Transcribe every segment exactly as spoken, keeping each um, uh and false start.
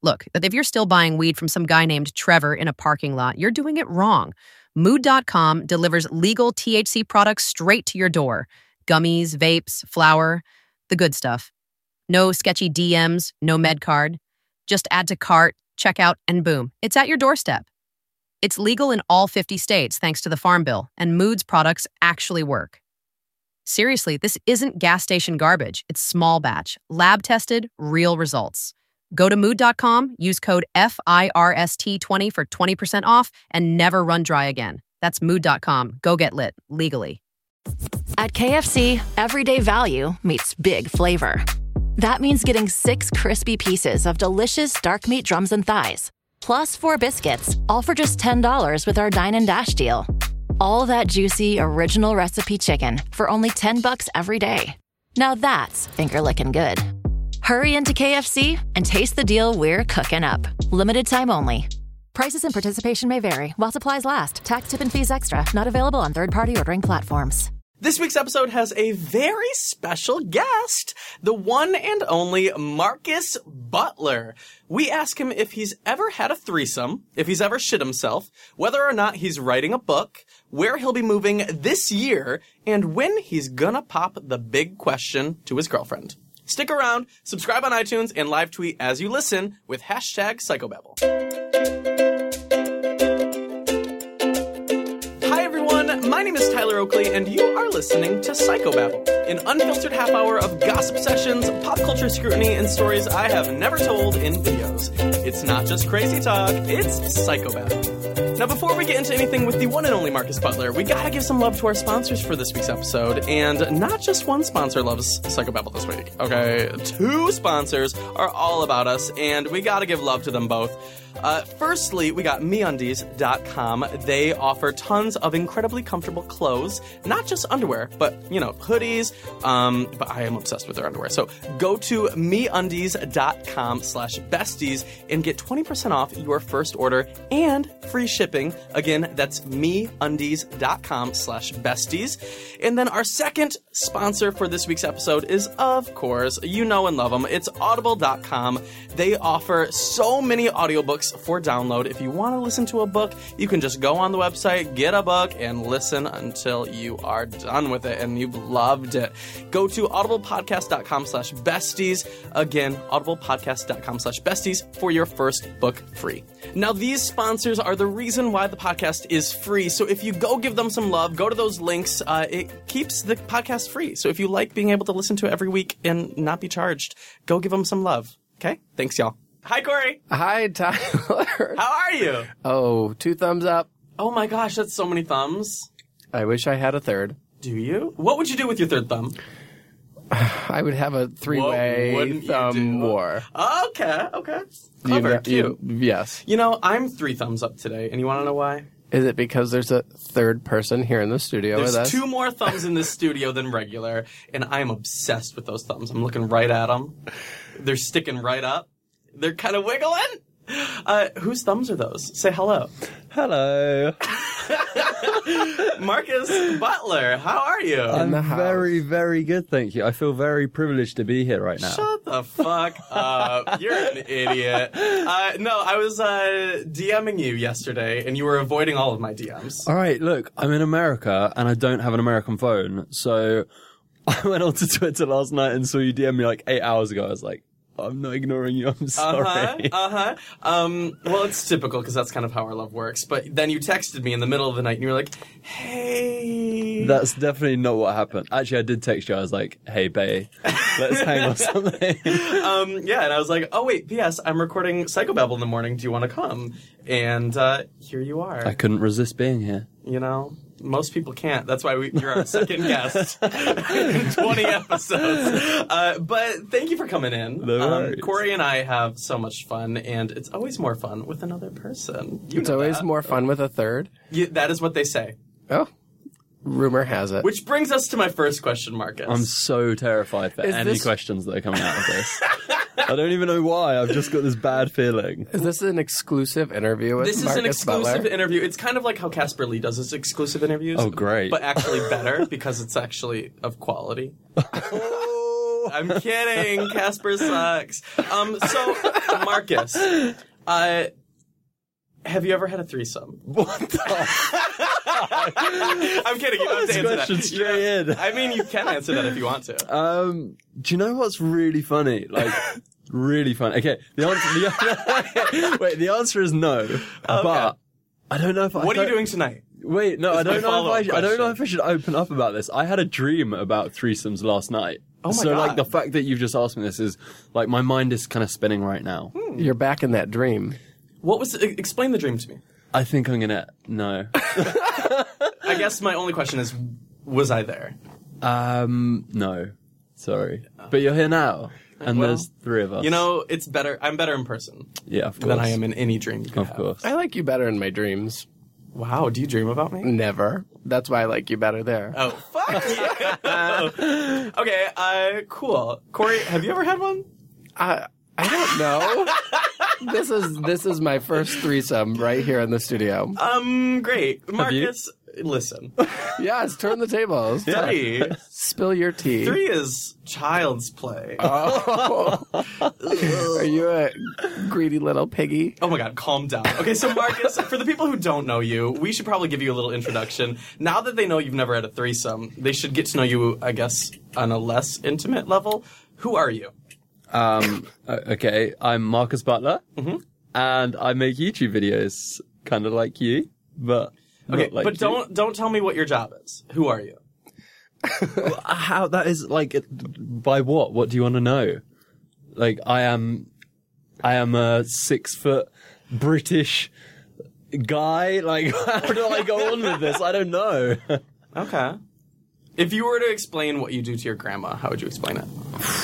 Look, if you're still buying weed from some guy named Trevor in a parking lot, you're doing it wrong. Mood dot com delivers legal T H C products straight to your door. Gummies, vapes, flour, the good stuff. No sketchy D Ms, no med card. Just add to cart, check out, and boom, it's at your doorstep. It's legal in all fifty states thanks to the Farm Bill, and Mood's products actually work. Seriously, this isn't gas station garbage. It's small batch, lab-tested, real results. Go to mood dot com, use code F I R S T twenty for twenty percent off, and never run dry again. That's mood dot com. Go get lit, legally. At K F C, everyday value meets big flavor. That means getting six crispy pieces of delicious dark meat drums and thighs, plus four biscuits, all for just ten dollars with our Dine and Dash deal. All that juicy, original recipe chicken for only ten bucks every day. Now that's finger-licking good. Hurry into K F C and taste the deal we're cooking up. Limited time only. Prices and participation may vary while supplies last. Tax, tip, and fees extra. Not available on third-party ordering platforms. This week's episode has a very special guest, the one and only Marcus Butler. We ask him if he's ever had a threesome, if he's ever shit himself, whether or not he's writing a book, where he'll be moving this year, and when he's gonna pop the big question to his girlfriend. Stick around, subscribe on iTunes, and live tweet as you listen with hashtag Psychobabble. Hi everyone, my name is Tyler Oakley, and you are listening to Psychobabble, an unfiltered half hour of gossip sessions, pop culture scrutiny, and stories I have never told in videos. It's not just crazy talk, it's Psychobabble. Now, before we get into anything with the one and only Marcus Butler, we gotta give some love to our sponsors for this week's episode. And not just one sponsor loves Psychobabble this week, okay? Two sponsors are all about us, and we gotta give love to them both. Uh, firstly, we got me undies dot com. They offer tons of incredibly comfortable clothes, not just underwear, but, you know, hoodies. Um, but I am obsessed with their underwear. So go to me undies dot com slash besties and get twenty percent off your first order and free shipping. Again, that's me undies dot com slash besties. And then our second sponsor for this week's episode is, of course, you know and love them. It's audible dot com. They offer so many audiobooks for download. If you want to listen to a book, you can just go on the website, get a book, and listen until you are done with it and you've loved it. Go to audible podcast dot com slash besties. Again, audible podcast dot com slash besties for your first book free. Now, these sponsors are the reason why the podcast is free. So if you go give them some love, go to those links. Uh, it keeps the podcast free. So if you like being able to listen to it every week and not be charged, go give them some love. Okay? Thanks, y'all. Hi, Corey. Hi, Tyler. How are you? Oh, two thumbs up. Oh my gosh, that's so many thumbs. I wish I had a third. Do you? What would you do with your third thumb? I would have a three-way thumb war. Okay, okay. Clever, you, cute. You, yes. You know, I'm three thumbs up today, and you want to know why? Is it because there's a third person here in the studio There's with us? There's two more thumbs in this studio than regular, and I am obsessed with those thumbs. I'm looking right at them. They're sticking right up. They're kind of wiggling. Uh, whose thumbs are those? Say hello. Hello. Marcus Butler, how are you? I'm very, very good, thank you. I feel very privileged to be here right now. Shut the fuck up. You're an idiot. Uh, no, I was uh, DMing you yesterday, and you were avoiding all of my D Ms. All right, look, I'm in America, and I don't have an American phone, so I went onto Twitter last night and saw you D M me like eight hours ago. I was like, I'm not ignoring you. I'm sorry. Uh-huh, uh-huh. Um, well, it's typical because that's kind of how our love works. But then you texted me in the middle of the night and you were like, hey. That's definitely not what happened. Actually, I did text you. I was like, hey, bae, let's hang or something. um, yeah, and I was like, oh, wait, P S, I'm recording Psychobabble in the morning. Do you want to come? And uh, here you are. I couldn't resist being here. You know? Most people can't. That's why we, you're our second guest in twenty episodes. Uh, but thank you for coming in. No um, Corey and I have so much fun, and it's always more fun with another person. You it's know always that. more fun with a third? You, that is what they say. Oh. Rumor has it. Which brings us to my first question, Marcus. I'm so terrified for Is any this- questions that are coming out of this. I don't even know why. I've just got this bad feeling. Is this an exclusive interview with This Marcus is an exclusive Butler? interview. It's kind of like how Casper Lee does his exclusive interviews. Oh, great. But actually better because it's actually of quality. No! I'm kidding. Casper sucks. Um, so, Marcus, uh, have you ever had a threesome? What the I'm kidding. You don't have to answer that. Straight in. I mean, you can answer that if you want to. Um, do you know what's really funny? Like, really funny. Okay, the answer. The, wait, the answer is no. Okay. But I don't know if I. What are you doing tonight? Wait, no, I don't know if I. Should, I don't know question. if I should open up about this. I had a dream about threesomes last night. Oh my so, God. like, the fact that you've just asked me this is like my mind is kind of spinning right now. Hmm. You're back in that dream. What was? Explain the dream to me. I think I'm gonna no. I guess my only question is, was I there? Um, no, sorry, but you're here now, and Well, there's three of us. You know, it's better. I'm better in person yeah, of course, than I am in any dream. You could of have. course. I like you better in my dreams. Wow. Do you dream about me? Never. That's why I like you better there. Oh, fuck you. Okay. Uh, cool. Corey, have you ever had one? I I don't know. This is this is my first threesome right here in the studio. Um, great. you? Marcus, listen. Yes, turn the tables. Three. Spill your tea. Three is child's play. Oh. Are you a greedy little piggy? Oh my god, calm down. Okay, so Marcus, for the people who don't know you, we should probably give you a little introduction. Now that they know you've never had a threesome, they should get to know you, I guess, on a less intimate level. Who are you? Um, o- okay, I'm Marcus Butler, Mm-hmm. and I make YouTube videos, kind of like you, but Okay, not like but you. don't don't tell me what your job is. Who are you? How that is like it- by what? What do you want to know? Like I am, I am a six foot British guy. Like how do I go on with this? I don't know. Okay. If you were to explain what you do to your grandma, how would you explain it?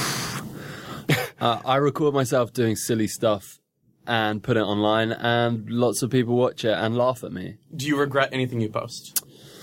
Uh, I record myself doing silly stuff and put it online, and lots of people watch it and laugh at me. Do you regret anything you post?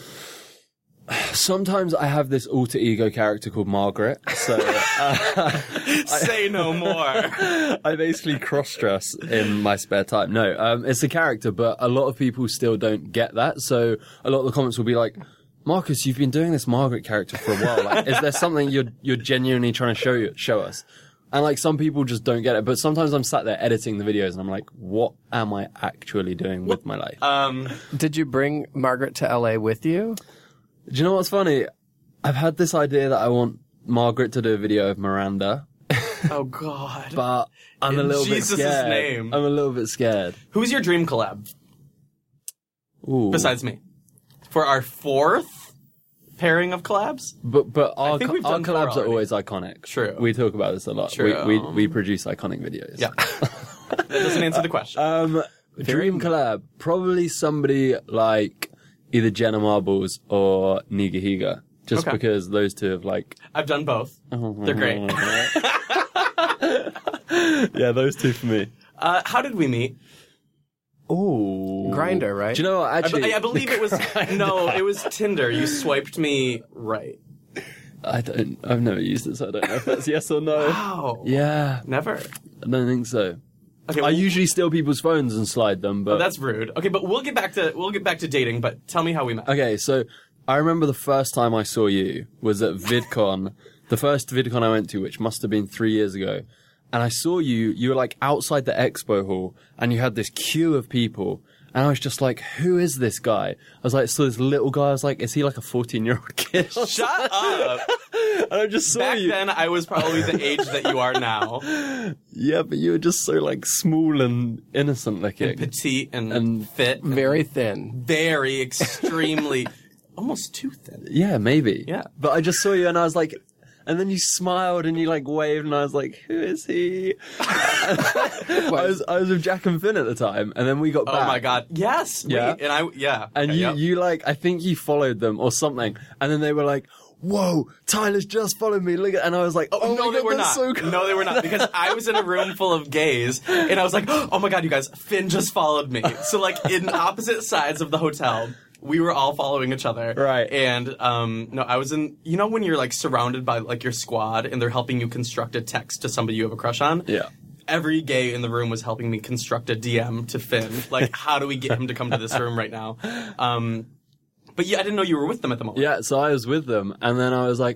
Sometimes I have this alter ego character called Margaret, so uh, Say no more. I basically cross-dress in my spare time. No, um, it's a character, but a lot of people still don't get that, so a lot of the comments will be like, Marcus, you've been doing this Margaret character for a while. Like, is there something you're you're genuinely trying to show you, show us? And like some people just don't get it, but sometimes I'm sat there editing the videos and I'm like, what am I actually doing with my life? Um, Did you bring Margaret to L A with you? Do you know what's funny? I've had this idea that I want Margaret to do a video of Miranda, oh god. but I'm a In little Jesus' bit scared. name. I'm a little bit scared. Who's your dream collab Ooh. besides me? For our fourth pairing of collabs? But but our, think we've our done four collabs are already. always iconic. True. We talk about this a lot. True. We, we we produce iconic videos. Yeah. That doesn't answer the question. Um, dream collab, probably somebody like either Jenna Marbles or Niga Higa, just Okay. because those two have like. I've done both. They're great. Yeah, those two for me. Uh, how did we meet? Ooh, Grindr, right? Do you know what? I, be- Actually, I believe it was no, it was Tinder. You swiped me right. I don't. I've never used it, so I don't know if that's yes or no. Wow. Yeah, Never. I don't think so. Okay. I well, usually steal people's phones and slide them, but that's rude. Okay, but we'll get back to we'll get back to dating. But tell me how we met. okay. So I remember the first time I saw you was at VidCon, the first VidCon I went to, which must have been three years ago. And I saw you, you were like outside the expo hall and you had this queue of people. And I was just like, who is this guy? I was like, so this little guy, I was like, is he like a fourteen year old kid? Shut up. And I just saw Back you. then, I was probably the age that you are now, Yeah, but you were just so like small and innocent looking. petite and, And fit, and Very thin. very extremely, almost too thin. Yeah, maybe. Yeah. But I just saw you and I was like, and then you smiled and you like waved and I was like, who is he? I was I was with Jack and Finn at the time and then we got back. Oh my god, yes. Yeah. Wait, and I yeah. And Okay, you, yep. you like, I think you followed them or something. And then they were like, whoa, Tyler's just followed me. Look at, and I was like, oh, Oh, no, my they God, were that's not. so cool. No, they were not. Because I was in a room full of gays, and I was like, oh my god, you guys, Finn just followed me. So, like, in opposite sides of the hotel, we were all following each other. Right. And, um, no, I was in, you know when you're, like, surrounded by, like, your squad, and they're helping you construct a text to somebody you have a crush on? Yeah. Every gay in the room was helping me construct a D M to Finn. Like, how do we get him to come to this room right now? Um, but yeah, I didn't know you were with them at the moment. Yeah, so I was with them and then I was like,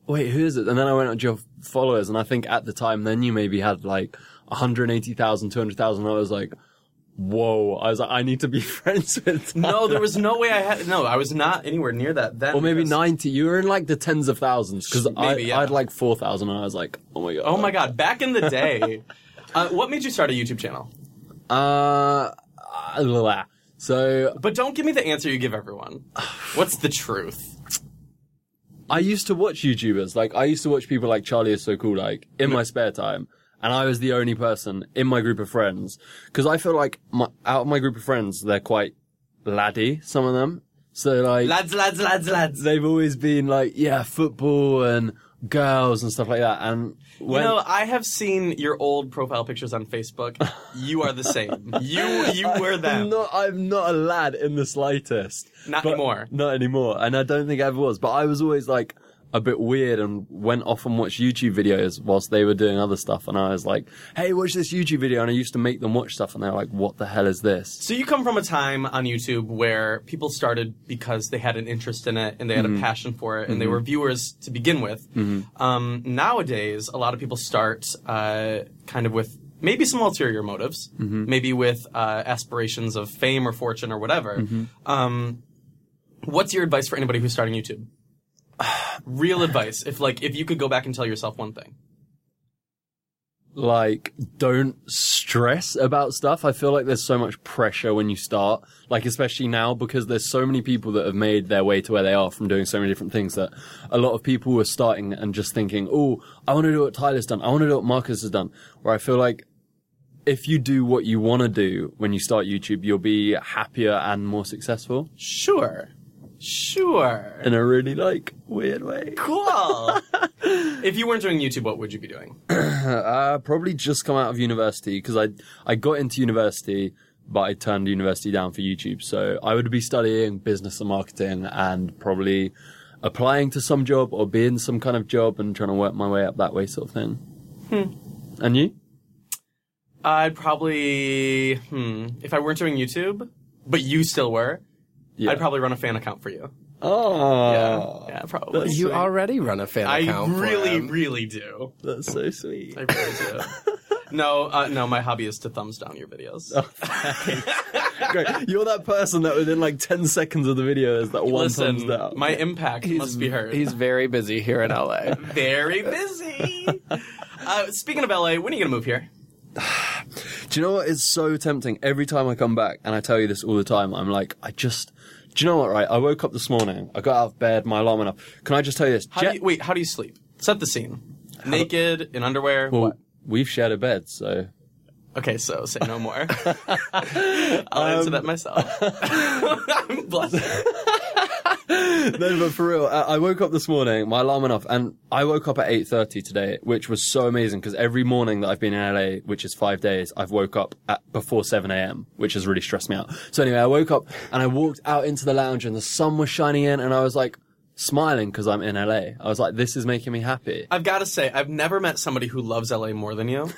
wait, who is it? And then I went on your followers, and I think at the time then you maybe had like one hundred eighty thousand, two hundred thousand. I was like, whoa. I was like, I need to be friends with Tyler. No, there was no way I had. No, I was not anywhere near that then. Or maybe because- ninety. You were in like the tens of thousands. Because I, Maybe, yeah. I had like four thousand, and I was like, oh my god. Oh my god, back in the day. uh, what made you start a YouTube channel? Uh, uh, so But don't give me the answer you give everyone. What's the truth? I used to watch YouTubers. Like, I used to watch people like Charlie is So Cool, like, in my spare time. And I was the only person in my group of friends. Because I feel like my, out of my group of friends, they're quite laddie, some of them. So, like... Lads, lads, lads, lads. They've always been like, yeah, football and girls and stuff like that. And when... You know, I have seen your old profile pictures on Facebook. You are the same. You you were them. I'm not, I'm not a lad in the slightest. Not But- anymore. Not anymore. And I don't think I ever was. But I was always like a bit weird and went off and watched YouTube videos whilst they were doing other stuff. And I was like, hey, watch this YouTube video. And I used to make them watch stuff. And they were like, what the hell is this? So you come from a time on YouTube where people started because they had an interest in it and they had Mm-hmm. a passion for it and they were viewers to begin with. Um, nowadays, a lot of people start uh, kind of with maybe some ulterior motives, Mm-hmm. maybe with uh, aspirations of fame or fortune or whatever. Mm-hmm. Um, what's your advice for anybody who's starting YouTube? Real advice. If like if you could go back and tell yourself one thing. Like, don't stress about stuff. I feel like there's so much pressure when you start, like, especially now, because there's so many people that have made their way to where they are from doing so many different things that a lot of people are starting and just thinking, oh, I want to do what Tyler's done. I want to do what Marcus has done. Where I feel like if you do what you want to do when you start YouTube, you'll be happier and more successful Sure. Sure. in a really, like, weird way. Cool. If you weren't doing YouTube, what would you be doing? Uh, probably just come out of university because I I got into university, but I turned university down for YouTube. So I would be studying business and marketing and probably applying to some job or being some kind of job and trying to work my way up that way, sort of thing. Hmm. And you? I'd probably, hmm, if I weren't doing YouTube, but you still were, Yeah. I'd probably run a fan account for you. Oh, Yeah, yeah, probably. That's You sweet. already run a fan I account for really, him. really do. That's so sweet. I really do. No, uh, no, my hobby is to thumbs down your videos. Great. You're that person that within like ten seconds of the video is that one Listen, thumbs down. my impact must be heard. He's very busy here in L A. very busy. uh, speaking of L A, when are you going to move here? Do you know what? It's so tempting. Every time I come back, and I tell you this all the time, I'm like, I just... Do you know what, right? I woke up this morning, I got out of bed, my alarm went off. Can I just tell you this? How Jet- do you, wait, how do you sleep? Set the scene. Naked, in underwear, well, what? we've shared a bed, so... Okay, so say no more. I'll answer that myself. I'm blushing. No, but for real, I I woke up this morning, my alarm went off, and I woke up at eight thirty today, which was so amazing, because every morning that I've been in L A, which is five days, I've woke up at before seven a.m., which has really stressed me out. So anyway, I woke up, and I walked out into the lounge, and the sun was shining in, and I was like, smiling, because I'm in L A. I was like, this is making me happy. I've got to say, I've never met somebody who loves L A more than you.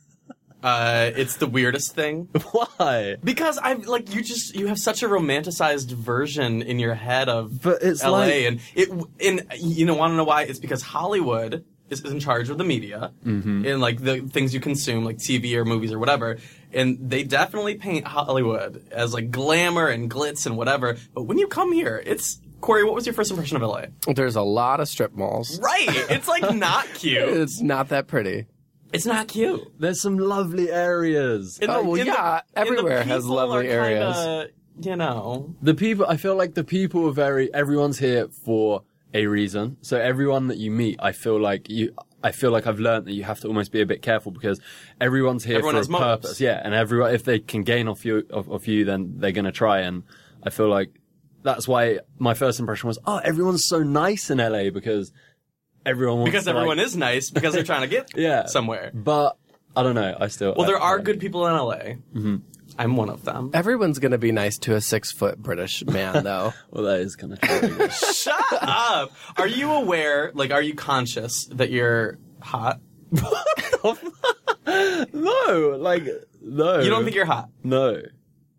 Uh, it's the weirdest thing. Why? Because I've like you just you have such a romanticized version in your head of But it's L A, like- and it and you know want to know why? It's because Hollywood is in charge of the media Mm-hmm. and like the things you consume, like T V or movies or whatever, and they definitely paint Hollywood as like glamour and glitz and whatever. But when you come here, it's Corey. What was your first impression of L A? There's a lot of strip malls. Right, it's like not cute. It's not that pretty. It's not cute. There's some lovely areas. And Oh, well, and yeah, and everywhere has people lovely are areas. kinda, you know. The people, I feel like the people are very, everyone's here for a reason. So everyone that you meet, I feel like you, I feel like I've learned that you have to almost be a bit careful because everyone's here Everyone for has a motives. purpose. Yeah. And everyone, if they can gain off you, off, off you, then they're going to try. And I feel like that's why my first impression was, oh, everyone's so nice in L A because everyone wants Because to, everyone like, is nice because they're trying to get yeah, somewhere. But I don't know. I still, Well, I- there are I- good people in L A. Mm-hmm. I'm one of them. Everyone's going to be nice to a six-foot British man, though. Well, that is kind of true. Shut up! Are you aware, like, are you conscious that you're hot? No, like, no. You don't think you're hot? No.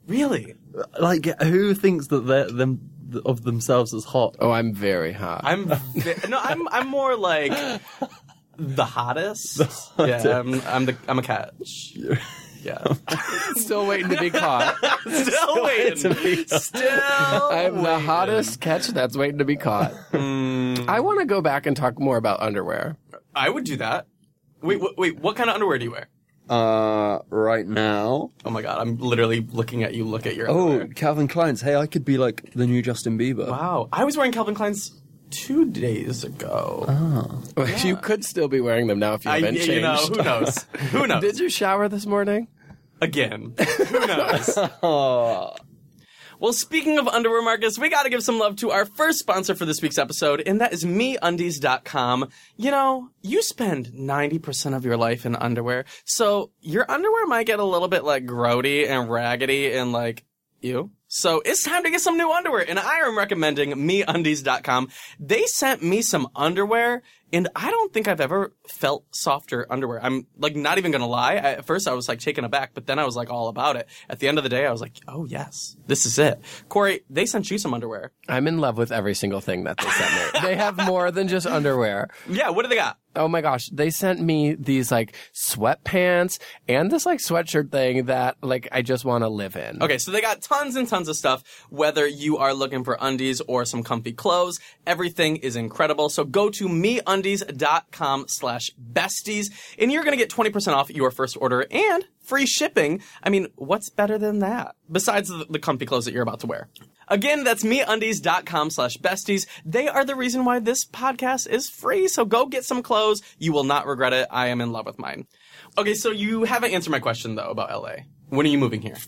Really? Like, who thinks that they're them of themselves as hot? Oh, I'm very hot. I'm no, I'm I'm more like the hottest. The hottest. Yeah, I'm I'm the I'm a catch. Yeah, still waiting to be caught. Still, still waiting to be still. I'm waiting. the hottest catch that's waiting to be caught. Mm. I want to go back and talk more about underwear. I would do that. Wait, wait, wait. What kind of underwear do you wear? Uh, right now. Oh my god, I'm literally looking at you. Look at your. Oh, underwear. Calvin Klein's. Hey, I could be like the new Justin Bieber. Wow, I was wearing Calvin Klein's two days ago. Oh. Yeah. You could still be wearing them now if you haven't I, changed. You know, who knows? Who knows? Did you shower this morning? Again. Who knows? Oh. Well, speaking of underwear, Marcus, we gotta give some love to our first sponsor for this week's episode, and that is me undies dot com. You know, you spend ninety percent of your life in underwear, so your underwear might get a little bit, like, grody and raggedy and, like, ew. So it's time to get some new underwear, and I am recommending me undies dot com. They sent me some underwear, and I don't think I've ever felt softer underwear. I'm, like, not even gonna lie. I, at first I was, like, taken aback, but then I was, like, all about it. At the end of the day, I was like, oh, yes, this is it. Corey, they sent you some underwear. I'm in love with every single thing that they sent me. They have more than just underwear. Yeah, what do they got? Oh my gosh, they sent me these like sweatpants and this like sweatshirt thing that like I just want to live in. Okay, so they got tons and tons of stuff. Whether you are looking for undies or some comfy clothes, everything is incredible. So go to me undies dot com slash besties and you're going to get twenty percent off your first order and free shipping. I mean, what's better than that? Besides the, the comfy clothes that you're about to wear. Again, that's me undies dot com slash besties. They are the reason why this podcast is free. So go get some clothes. You will not regret it. I am in love with mine. Okay, so you haven't answered my question, though, about L A. When are you moving here?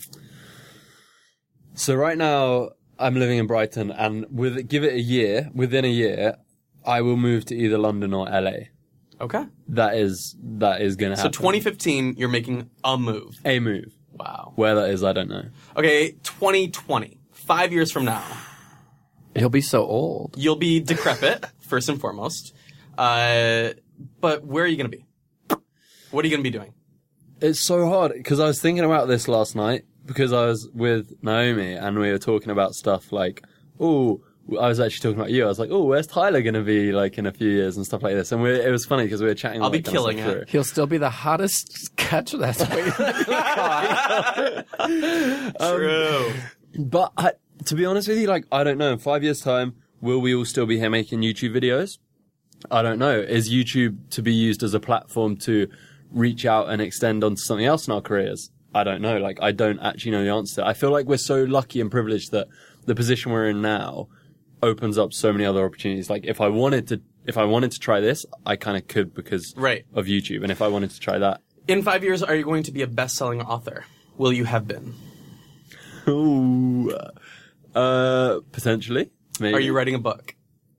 So right now, I'm living in Brighton, and with give it a year, within a year, I will move to either London or L A. Okay. That is, that is going to happen. So twenty fifteen, you're making a move. A move. Wow. Where that is, I don't know. Okay, twenty twenty. Five years from now. He'll be so old. You'll be decrepit, first and foremost. Uh, but where are you going to be? What are you going to be doing? It's so hard, because I was thinking about this last night, because I was with Naomi, and we were talking about stuff like, oh, I was actually talking about you. I was like, oh, where's Tyler going to be, like, in a few years and stuff like this? And we it was funny, because we were chatting. I'll all be that kind of killing stuff it. through. He'll still be the hottest catch that's waiting to be caught. True. But I, to be honest with you, like, I don't know. In five years' time, will we all still be here making YouTube videos? I don't know. Is YouTube to be used as a platform to reach out and extend onto something else in our careers? I don't know. Like, I don't actually know the answer. I feel like we're so lucky and privileged that the position we're in now opens up so many other opportunities. Like, if I wanted to, if I wanted to try this, I kind of could because right. of YouTube. And if I wanted to try that. In five years, are you going to be a best-selling author? Will you have been? Ooh, uh, potentially. Maybe. Are you writing a book?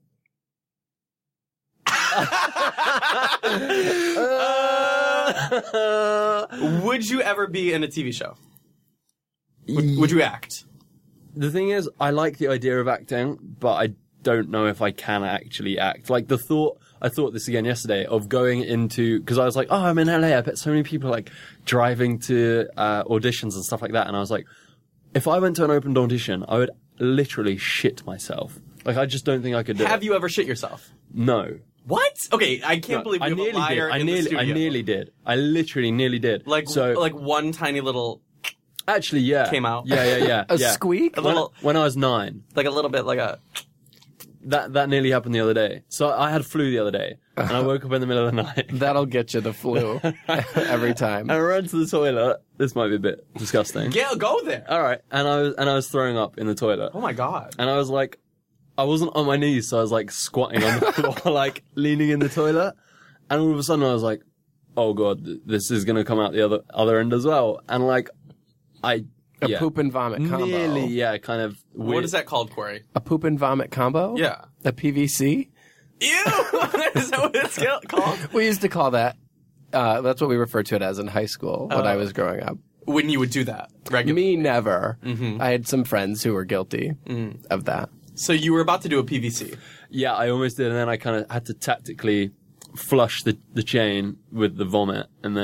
uh, would you ever be in a T V show? Would, would you act? The thing is, I like the idea of acting, but I don't know if I can actually act. Like, the thought, I thought this again yesterday, of going into, because I was like, oh, I'm in L A, I bet so many people are, like, driving to uh, auditions and stuff like that, and I was like, if I went to an open audition, I would literally shit myself. Like, I just don't think I could do it. Have you ever shit yourself? No. What? Okay, I can't No, believe you I have nearly a liar did. I in nearly, the studio. I nearly did. I literally nearly did. Like, so, like one tiny little, actually, yeah. came out. Yeah, yeah, yeah. A yeah. squeak? a When, little, when I was nine. like a little bit, like a. That that nearly happened the other day. So I had flu the other day, and I woke up in the middle of the night. That'll get you the flu every time. And I ran to the toilet. This might be a bit disgusting. Yeah, go there. All right, and I was and I was throwing up in the toilet, Oh my god. and I was like, I wasn't on my knees, so I was like squatting on the floor, like leaning in the toilet, and all of a sudden I was like, oh god, th- this is gonna come out the other other end as well, and like, I. A yeah, poop and vomit combo. Nearly, yeah, kind of weird. What is that called, Corey? A poop and vomit combo? Yeah. A P V C? Ew! Is that what it's called? We used to call that, uh, that's what we referred to it as in high school when I was growing up. When you would do that regularly. Me, never. I had some friends who were guilty of that. So you were about to do a P V C. Yeah, I almost did, and then I kind of had to tactically flush the, the chain with the vomit, and then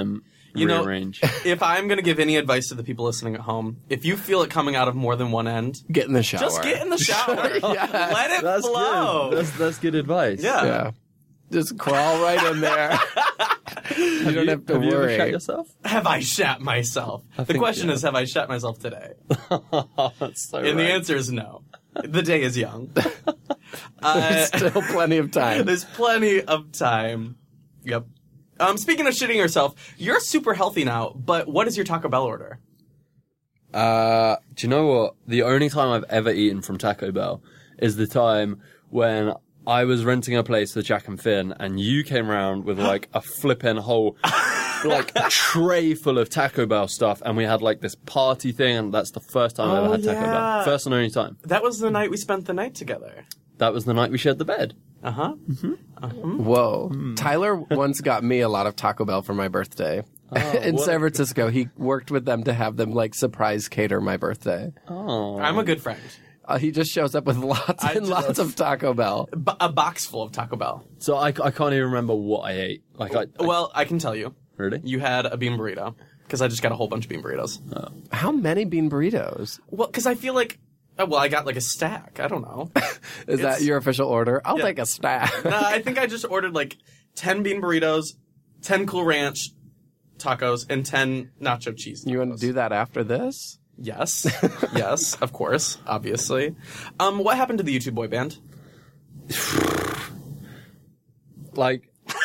You know, rearrange. if I'm going to give any advice to the people listening at home, if you feel it coming out of more than one end, Get in the shower. just get in the shower. Let it That's flow. good. That's, that's good advice. Yeah. Yeah. Just crawl right in there. you don't have to Have you ever worry. shat yourself? Have I shat myself? The think, question yeah. is, have I shat myself today? That's so And the right. answer is no. The day is young. There's Uh, still plenty of time. there's plenty of time. Yep. Um, speaking of shitting yourself, you're super healthy now, but what is your Taco Bell order? Uh, do you know what? The only time I've ever eaten from Taco Bell is the time when I was renting a place for Jack and Finn, and you came around with like a flippin' whole like tray full of Taco Bell stuff, and we had like this party thing, and that's the first time I Oh, ever had Taco yeah. Bell. First and only time. That was the night we spent the night together. That was the night we shared the bed. Uh-huh. Whoa. Tyler once got me a lot of Taco Bell for my birthday. In what- San Francisco, he worked with them to have them like surprise cater my birthday. Oh. I'm a good friend. Uh, he just shows up with lots I and just- lots of Taco Bell. B- a box full of Taco Bell. So I, I can't even remember what I ate. Like I, I Well, I can tell you. really? You had a bean burrito. Because I just got a whole bunch of bean burritos. How many bean burritos? Well, because I feel like... uh, Well, I got like a stack. I don't know. Is that It's- your official order? I'll Yeah. take a stack. No, I think I just ordered like ten bean burritos, ten Cool Ranch tacos, and ten nacho cheese tacos. You want to do that after this? Yes. Yes, of course. Obviously. Um, what happened to the YouTube boy band? Like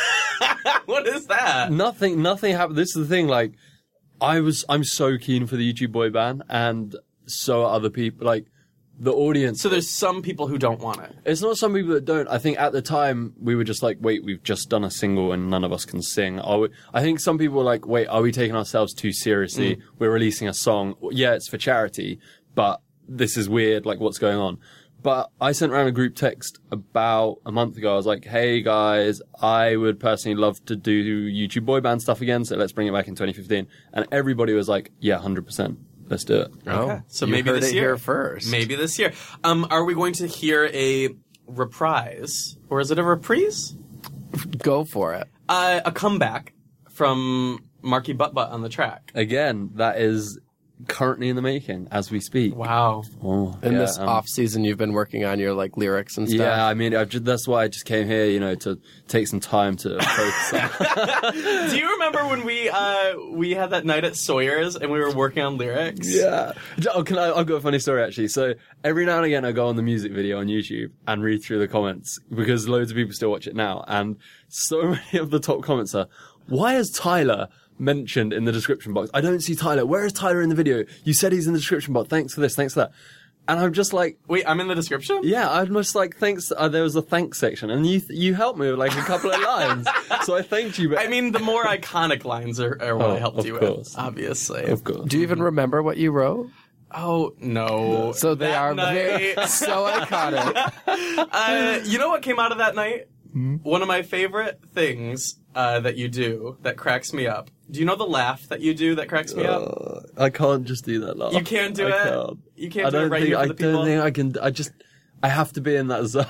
What is that? nothing, nothing happened. This is the thing. Like I was, I'm so keen for the YouTube boy band, and so are other people. Like the audience. So there's some people who don't want it. It's not some people that don't. I think at the time we were just like, wait, we've just done a single and none of us can sing. Are we? I think some people were like, wait, are we taking ourselves too seriously? We're releasing a song. Yeah, it's for charity, but this is weird. Like, what's going on? But I sent around a group text about a month ago. I was like, hey guys, I would personally love to do YouTube boy band stuff again. So let's bring it back in twenty fifteen. And everybody was like, yeah, one hundred percent. Let's do it. Oh, So you maybe heard this it year. here first. Maybe this year. Um, are we going to hear a reprise, or is it a reprise? Go for it. Uh, a comeback from Marky Butt Butt on the track. Again, that is currently in the making as we speak. Wow. Oh, In yeah, this um, off season, you've been working on your like lyrics and stuff. Yeah, I mean, I've just, that's why I just came here, you know, to take some time to focus on. Do you remember when we uh we had that night at Sawyer's and we were working on lyrics? Yeah. Oh, can I, I've got a funny story actually. So every now and again I go on the music video on YouTube and read through the comments because loads of people still watch it now. And so many of the top comments are, why is Tyler mentioned in the description box? I don't see Tyler. Where is Tyler in the video? You said he's in the description box. Thanks for this. Thanks for that. And I'm just like, Wait, I'm in the description? yeah, I'm just like, thanks. Uh, there was a thanks section, and you you helped me with like a couple of lines, so I thanked you. But I mean, the more iconic lines are, are what Oh, I helped of you course. with, obviously. of course, Do you even remember what you wrote? Oh, no. So they That are night- very, so iconic. Uh, you know what came out of that night? Hmm? One of my favorite things uh, that you do that cracks me up. Do you know the laugh that you do that cracks me up? Uh, I can't just do that laugh. You can't do I it? Can't. You can't I do it don't right think, here for I the people? don't think I can. I just. I have to be in that zone.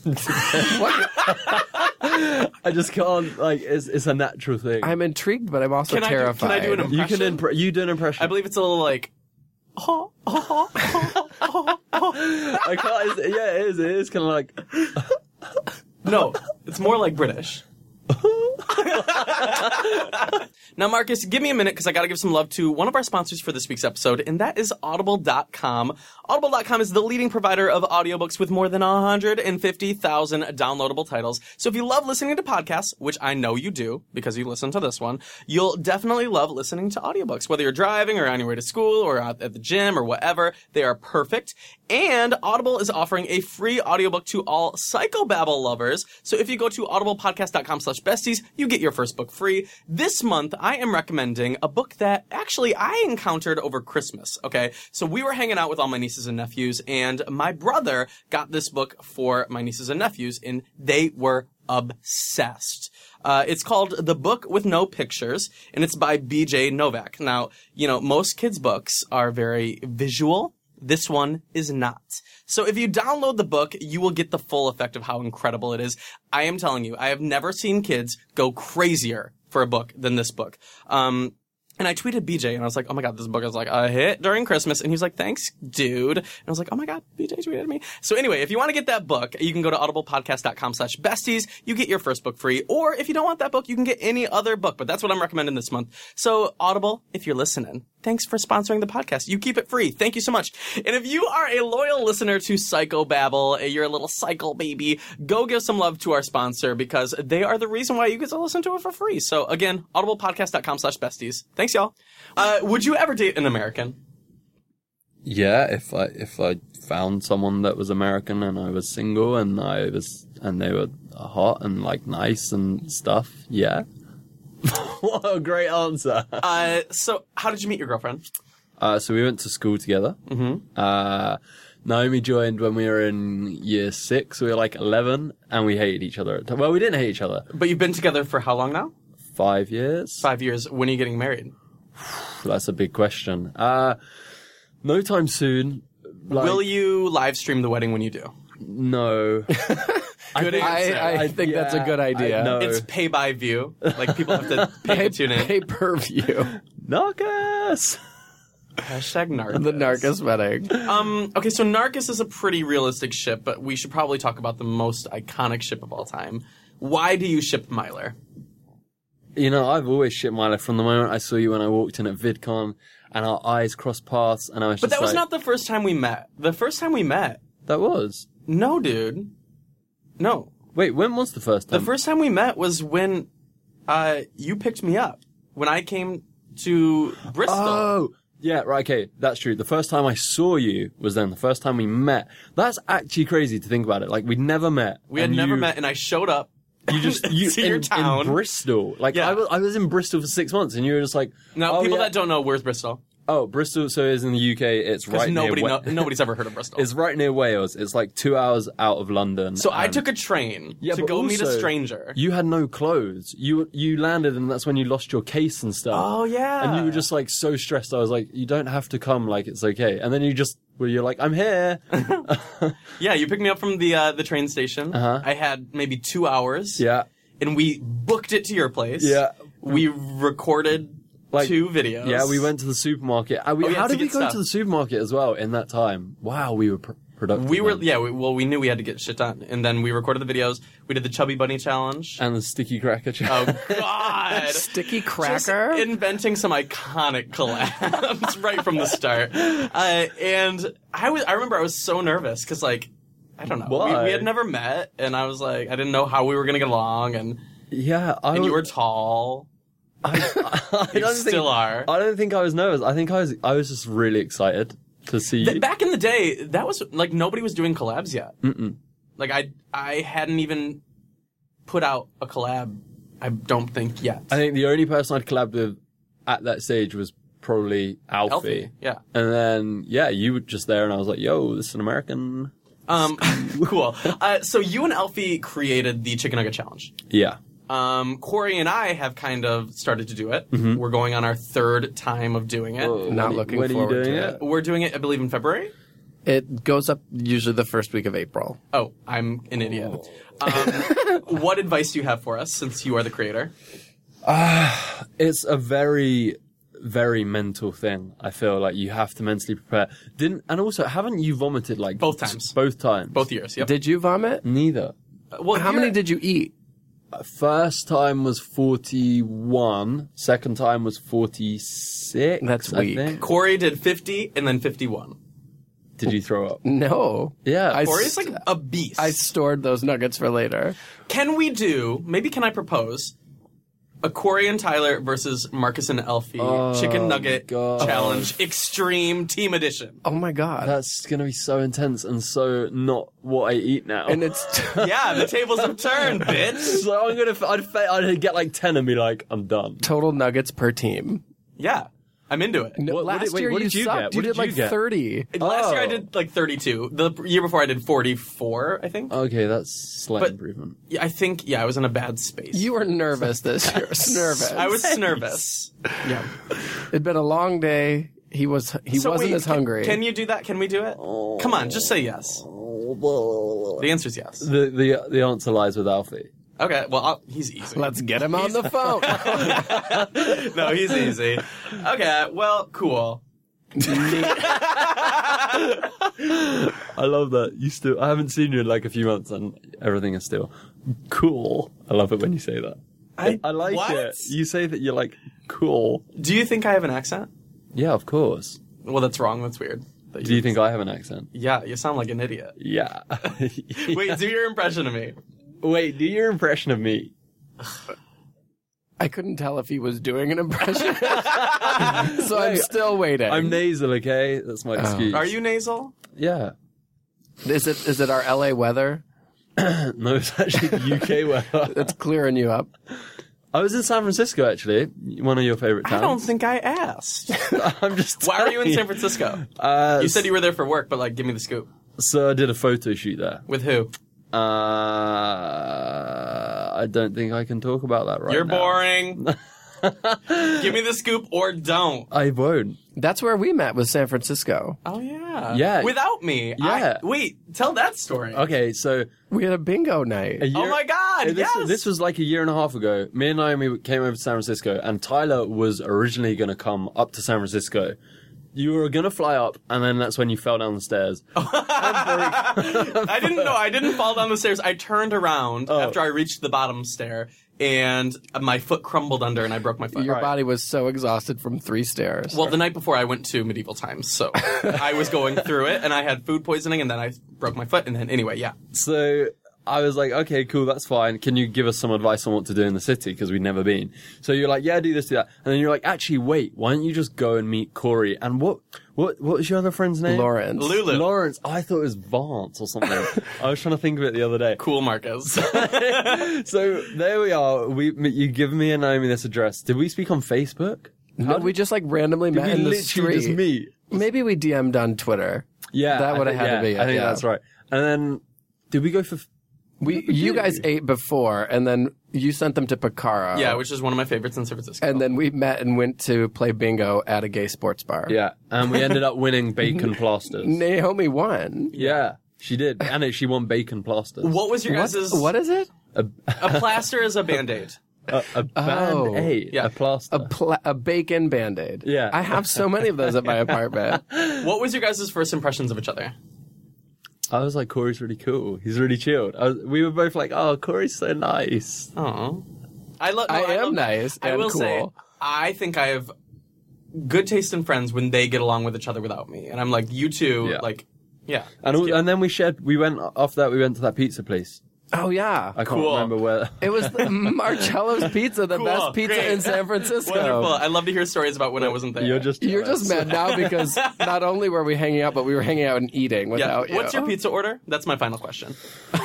I just can't. Like, it's it's a natural thing. I'm intrigued, but I'm also Can I do- can terrified. I do an you can impression? impre- you do an impression. I believe it's a little like... Oh, oh, oh, oh, oh. I can't. It's, yeah, it is. It is kind of like. No, it's more like British. Now, Marcus, give me a minute because I got to give some love to one of our sponsors for this week's episode, and that is Audible dot com. Audible dot com is the leading provider of audiobooks with more than one hundred fifty thousand downloadable titles. So if you love listening to podcasts, which I know you do because you listen to this one, you'll definitely love listening to audiobooks. Whether you're driving or on your way to school or out at the gym or whatever, they are perfect. And Audible is offering a free audiobook to all Psychobabble lovers. So if you go to audiblepodcast dot com slash besties, you get your first book free. This month, I am recommending a book that actually I encountered over Christmas, okay? So we were hanging out with all my nieces and nephews, and my brother got this book for my nieces and nephews, and they were obsessed. Uh, it's called The Book with No Pictures, and it's by B J Novak. Now, you know, most kids' books are very visual. This one is not. So if you download the book, you will get the full effect of how incredible it is. I am telling you, I have never seen kids go crazier for a book than this book. Um, And I tweeted B J, and I was like, oh my God, this book is like a hit during Christmas. And he was like, thanks, dude. And I was like, oh my God, B J tweeted me. So anyway, if you want to get that book, you can go to audiblepodcast.com slash besties. You get your first book free. Or if you don't want that book, you can get any other book. But that's what I'm recommending this month. So Audible, if you're listening, thanks for sponsoring the podcast. You keep it free. Thank you so much. And if you are a loyal listener to Psychobabble, you're a little psycho baby, go give some love to our sponsor because they are the reason why you get to listen to it for free. So again, audiblepodcast.com slash besties. Thanks, y'all. Uh, would you ever date an American? Yeah, if I if I found someone that was American and I was single and I was and they were hot and like nice and stuff, yeah. What a great answer. Uh, so how did you meet your girlfriend? Uh, so we went to school together. Mm-hmm. Uh, Naomi joined when we were in year six. We were like eleven, and we hated each other. At the time. Well, we didn't hate each other. But you've been together for how long now? Five years. Five years. When are you getting married? That's a big question. Uh, no time soon. Like, Will you live stream the wedding when you do? No. Good I, answer. I, I think Yeah, that's a good idea. I know. It's pay by view. Like people have to pay Pay, to tune in. pay per view. Narcos. Hashtag Narcos. The Narcos wedding. Um, okay, so Narcos is a pretty realistic ship, but we should probably talk about the most iconic ship of all time. Why do you ship Myler? You know, I've always shipped Myler from the moment I saw you when I walked in at VidCon, and our eyes crossed paths, and I was But just that was like, not the first time we met. The first time we met. That was. No, dude. No. Wait, when was the first The time? first time we met was when uh, you picked me up. When I came to Bristol. Oh, yeah, right, okay, that's true. The first time I saw you was then. The first time we met. That's actually crazy to think about it. Like, we'd never met. We had and never you, met, and I showed up. You just, you, to in, your town. in Bristol. Like, Yeah. I, was, I was in Bristol for six months, and you were just like, Now, oh, people yeah. that don't know, where's Bristol? Oh, Bristol, so is in the U K, it's Because right nobody near... know, nobody's ever heard of Bristol. It's right near Wales. It's like two hours out of London. So I and- took a train Yeah, to but go meet a also, stranger. You had no clothes. You you landed, and that's when you lost your case and stuff. Oh, yeah. And you were just like so stressed. I was like, you don't have to come. Like, it's okay. And then you just, well, you're like, I'm here. Yeah, you picked me up from the uh, the train station. Uh-huh. I had maybe two hours. Yeah. And we booked it to your place. Yeah. We recorded Like, two videos. Yeah, we went to the supermarket. Uh, we, Oh, yeah, how to did we get go stuff. to the supermarket as well in that time? Wow, we were pr- productive. We were, then. yeah, we, well, we knew we had to get shit done. And then we recorded the videos. We did the Chubby Bunny Challenge. And the sticky cracker challenge. Oh, God. Sticky Just cracker? inventing some iconic collabs right from the start. Uh, and I was, I remember I was so nervous because, like, I don't know. We, Why? we had never met, and I was like, I didn't know how we were going to get along, and, yeah, I and was, you were tall. I You don't still think, are. I don't think I was nervous. I think I was. I was just really excited to see Th- you. back in the day, that was like nobody was doing collabs yet. Mm-mm. Like I, I hadn't even put out a collab. I don't think yet. I think the only person I'd collabed with at that stage was probably Alfie. Alfie, yeah. And then yeah, you were just there, and I was like, "Yo, this is an American." Um, cool. Uh, so you and Alfie created the Chicken Nugget Challenge. Yeah. Um, Corey and I have kind of started to do it. Mm-hmm. We're going on our third time of doing it. Whoa, Not when, looking when forward are you doing to it? it. We're doing it, I believe, in February. It goes up usually the first week of April. Oh, I'm an idiot. Oh. Um, what advice do you have for us, since you are the creator? It's a very, very mental thing. I feel like you have to mentally prepare. Didn't and also haven't you vomited like Both times. Both times. Both years. Yep. Did you vomit? Neither. well, How you're- many did you eat? First time was forty-one. Second time was forty-six. That's I weak. think. Corey did fifty and then fifty-one. Did you throw up? No. Yeah. I Corey's st- like a beast. I stored those nuggets for later. Can we do, maybe can I propose, a Corey and Tyler versus Marcus and Elfie Chicken Nugget God. Challenge Extreme Team Edition? Oh my god. That's gonna be so intense and so not what I eat now. and it's Yeah, the tables have turned, bitch. so I'm gonna. I'd, fa- I'd get like ten and be like, I'm done. total nuggets per team. Yeah, I'm into it. No, What- what last did- wait, year what you did you sucked. get? You What did, did you like get? thirty. Last year I Oh. did like thirty-two. The year before I did forty-four, I think. Okay, that's slight But- improvement. Yeah, I think, yeah, I was in a bad space. You were nervous this year. nervous. I was nervous. Yeah. It'd been a long day. He was. He So wasn't wait, as can- hungry. Can you do that? Can we do it? Come on, just say yes. The answer's yes. The the the answer lies with Alfie. Okay, well, I'll, he's easy. Let's get him on the phone. No, he's easy. Okay, well, cool. I love that. You still, I haven't seen you in like a few months and everything is still cool. I love it when you say that. I, I like what? it. You say that you're like, cool. Do you think I have an accent? Yeah, of course. Well, that's wrong. That's weird. That Do you think I have an accent? Yeah, you sound like an idiot. Yeah. Wait, do your impression of me. Wait, do your impression of me. I couldn't tell if he was doing an impression. So I'm still waiting. I'm nasal, okay? That's my excuse. Are you nasal? Yeah. Is it is it our L A weather No, it's actually the U K weather. that's clearing you up? I was in San Francisco, actually. One of your favorite towns. I don't think I asked. I'm just Why are you in telling San Francisco? Uh, You said you were there for work, but like, give me the scoop. So I did a photo shoot there. With who? Uh, I don't think I can talk about that right You're now. boring. Give me the scoop or don't. I won't. That's where we met, was San Francisco. Oh, yeah. Yeah. Without me. Yeah. I, wait, tell that story. Okay, so We had a bingo night. a year, Oh, my God, this, yes. This was like a year and a half ago. Me and Naomi came over to San Francisco, and Tyler was originally going to come up to San Francisco. You were going to fly up, and then that's when you fell down the stairs. I didn't know. I didn't fall down the stairs. I turned around Oh. after I reached the bottom stair, and my foot crumbled under, and I broke my foot. Your body was so exhausted from three stairs. Well, the night before I went to medieval times, so I was going through it, and I had food poisoning, and then I broke my foot, and then anyway, yeah. So I was like, okay, cool, that's fine. Can you give us some advice on what to do in the city? Because we'd never been. So you're like, yeah, do this, do that. And then you're like, actually, wait, why don't you just go and meet Corey? And what, what, what was your other friend's name? Lawrence. Lulu. Lawrence. I thought it was Vance or something. I was trying to think of it the other day. Cool, Marcus. So there we are. We, you give me and Naomi this address. Did we speak on Facebook? No, we just like randomly Did met we in the literally street. just meet? Maybe we D M'd on Twitter. Yeah. That I would have think- had to be yeah, it. I think yeah. that's right. And then, did we go for... We, you guys ate before, and then you sent them to Picaro. Yeah, which is one of my favorites in San Francisco. And then we met and went to play bingo at a gay sports bar. Yeah. And we ended up winning bacon plasters. Naomi won. Yeah, she did. And it, she won bacon plasters. What was your What, guys' what is it? a plaster is a Band-Aid. A, a band-aid. Yeah. A plaster. A, pla- a bacon Band-Aid. Yeah. I have so many of those at my apartment. What was your guys' first impressions of each other? I was like, Corey's really cool. He's really chilled. I was, we were both like, oh, Corey's so nice. Oh, I, lo- no, I I am love that. nice I and will say, cool. I think I have good taste in friends when they get along with each other without me, and I'm like, you two, Yeah. like, yeah. And, it's all, cute. and then we shared, we went, after that, we went to that pizza place. Oh, yeah. I can't Cool. remember where. It was the Marcello's Pizza, the Cool, best pizza great. in San Francisco. Wonderful. I love to hear stories about when I wasn't there. You're just You're just jealous. mad now because not only were we hanging out, but we were hanging out and eating yeah. without you. What's your pizza order? That's my final question.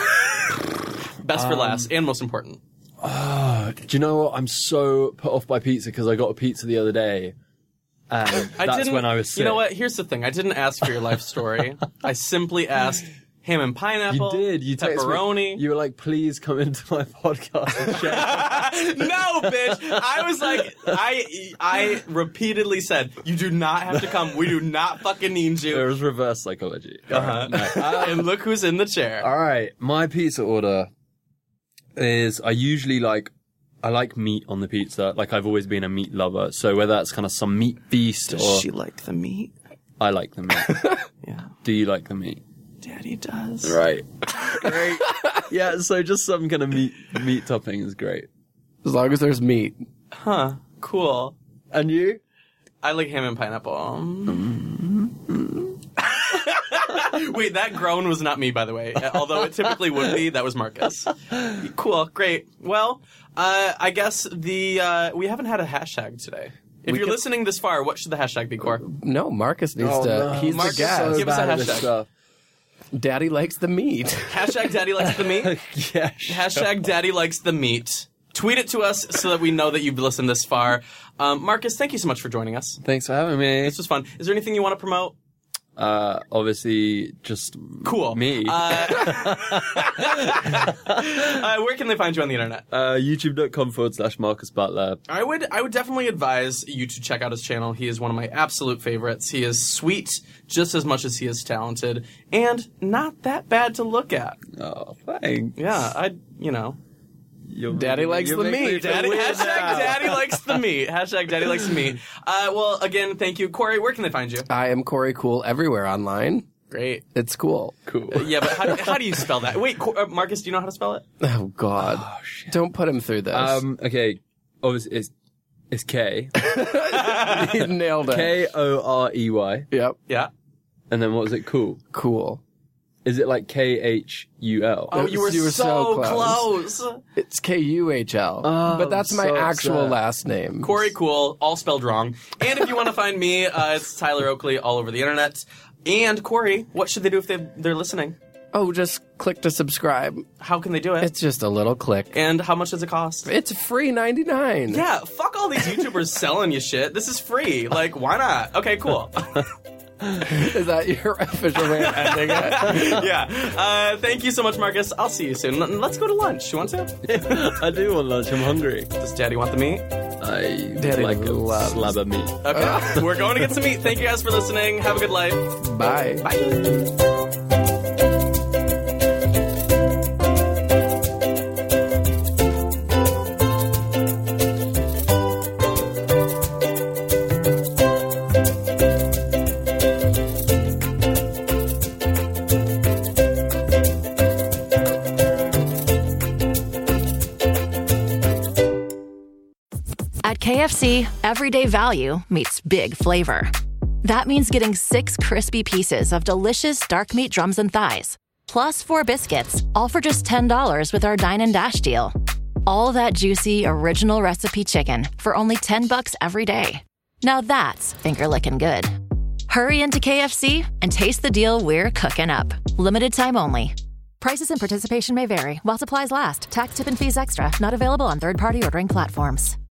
Best for last and most important. Do you know what? I'm so put off by pizza because I got a pizza the other day. And I that's didn't, when I was sick. You know what? Here's the thing. I didn't ask for your life story. I simply asked ham and You pineapple. did. You texted pepperoni. me. You were like, please come into my podcast and share. No, bitch. I was like, I I repeatedly said, you do not have to come. We do not fucking need It you. was reverse psychology. Uh-huh. And look who's in the chair. All right, my pizza order is I usually like I like meat on the pizza. Like I've always been a meat lover. So whether that's kind of some meat feast Does or she like the meat? I like the meat. Yeah. Do you like the meat? Daddy does. Right. Great. Yeah. So just some kind of meat meat topping is great. As long as there's meat. Huh. Cool. And you? I like ham and pineapple. Wait, that groan was not me, by the way. Although it typically would be. That was Marcus. Cool. Great. Well, uh, I guess the uh, we haven't had a hashtag today. If We you're could- listening this far, what should the hashtag be, Cor? No, Marcus needs Oh, to. no. He's Marcus, the guest. give us a bad at this hashtag. stuff. Daddy likes the meat. Hashtag Daddy likes the meat. Yeah. sure. Hashtag Daddy likes the meat. Tweet it to us so that we know that you've listened this far. Um, Marcus, thank you so much for joining us. Thanks for having me. This was fun. Is there anything you want to promote? Uh, obviously, just Cool. me. Uh, uh, where can they find you on the internet? Uh, YouTube.com forward slash Marcus Butler. I would I would definitely advise you to check out his channel. He is one of my absolute favorites. He is sweet just as much as he is talented, and not that bad to look at. Oh, thanks. Yeah, I you know. You're Daddy making- likes you're the making me meat. feel Daddy, weird hashtag now. Daddy likes the meat. Hashtag Daddy likes the meat. Uh, well, again, thank you, Corey. Where can they find you? I am Corey Cool everywhere online. Great. It's cool. Cool. Uh, yeah, but how do, how do you spell that? Wait, Cor- uh, Marcus, do you know how to spell it? Oh God! Don't put him through this. Um. Okay. Obviously, it's it's K He nailed it. K O R E Y, Yep. Yeah. and then what was it? Cool. Cool. Is it like K H U L? Oh, you were, You were so, so close. close. It's K U H L. Oh, but that's I'm my so actual upset. last name. Corey Cool, all spelled wrong. And if you want to find me, uh, it's Tyler Oakley all over the internet. And Corey, what should they do if they, they're listening? Oh, just click to subscribe. How can they do it? It's just a little click. and how much does it cost? It's free ninety-nine. Yeah, fuck all these YouTubers selling you shit. This is free. Like, why not? Okay, cool. Is that your official way of ending it? yeah. Uh, thank you so much, Marcus. I'll see you soon. L- Let's go to lunch. You want to? I do want lunch. I'm hungry. Does Daddy want the meat? I Daddy like a loves- slab of meat. Okay. We're going to get some meat. Thank you guys for listening. Have a good life. Bye. Bye. At K F C, everyday value meets big flavor. That means getting six crispy pieces of delicious dark meat drums and thighs, plus four biscuits, all for just ten dollars with our Dine and Dash deal. All that juicy, original recipe chicken for only ten bucks every day. Now that's finger-licking good. Hurry into K F C and taste the deal we're cooking up. Limited time only. Prices and participation may vary while supplies last. Tax, tip, and fees extra. Not available on third-party ordering platforms.